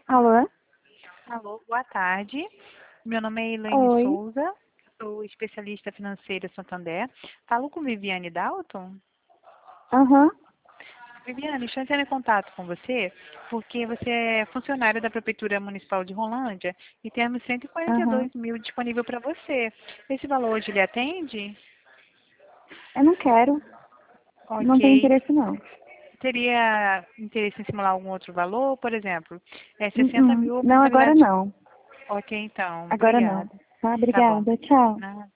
Alô? Alô, boa tarde. Meu nome é Elaine Oi. Souza, sou especialista financeira Santander. Falo com Viviane Dalton. Aham. Viviane, estou entrando em contato com você porque você é funcionária da Prefeitura Municipal de Rolândia e temos Aham. 142 mil disponível para você. Esse valor hoje lhe atende? Eu não quero. Não tenho Ok. interesse, não. Teria interesse em simular algum outro valor, por exemplo? 60 mil Não, agora mensalidades. não. Ok, então. Agora não. Obrigada. Tá? Tá bom. Obrigada. Tchau. Nada.